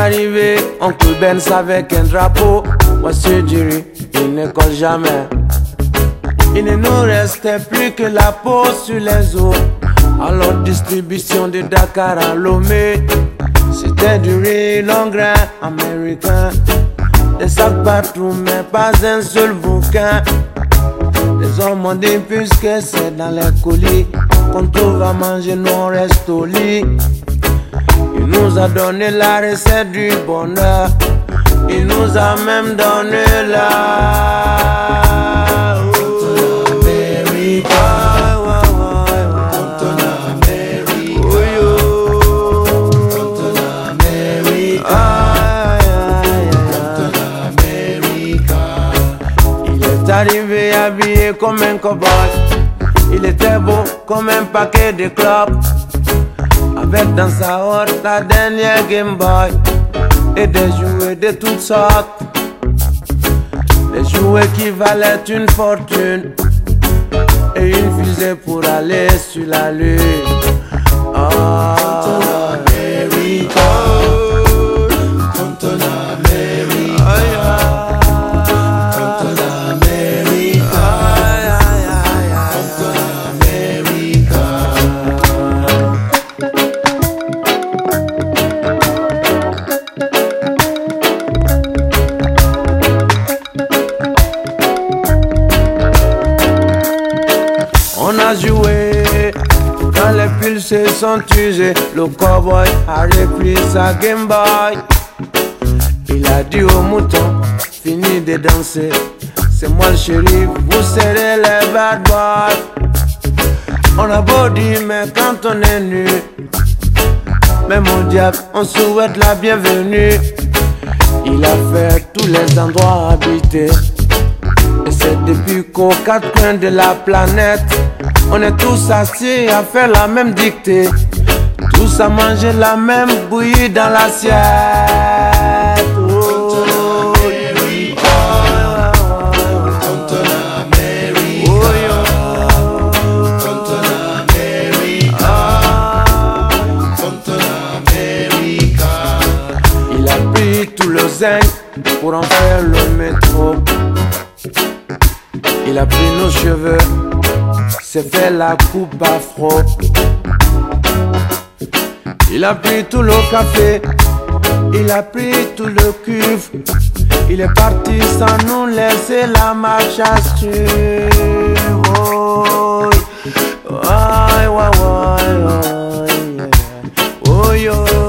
arrivé, oncle Benz avec un drapeau. Monsieur Jerry, il ne colle jamais. Il ne nous restait plus que la peau sur les os. Alors distribution de Dakar à Lomé. C'était du riz long grain américain. Des sacs partout mais pas un seul bouquin. Les hommes ont dit puisque c'est dans les colis qu'on trouve à manger, nous on reste au lit. Il nous a donné la recette du bonheur. Il nous a même donné la arrivé habillé comme un cowboy. Il était beau comme un paquet de clopes, avec dans sa horte la dernière Game Boy et des jouets de toutes sortes. Des jouets qui valaient une fortune et une fusée pour aller sur la lune. On a joué quand les piles se sont usées. Le cowboy a repris sa Game Boy. Il a dit au mouton, fini de danser. C'est moi le shérif, vous serez les bad boys. On a beau dire mais quand on est nu, même au diable on souhaite la bienvenue. Il a fait tous les endroits habités. Et c'est depuis qu'aux quatre coins de la planète, on est tous assis à faire la même dictée, tous à manger la même bouillie dans l'assiette. Il a pris tout le zinc pour en faire le métro. Il a pris nos cheveux, s'est fait la coupe afro. Il a pris tout le café, il a pris tout le cuivre. Il est parti sans nous laisser la marche à suivre. Oh, oh, oh, oh, oh, oh, oh, oh.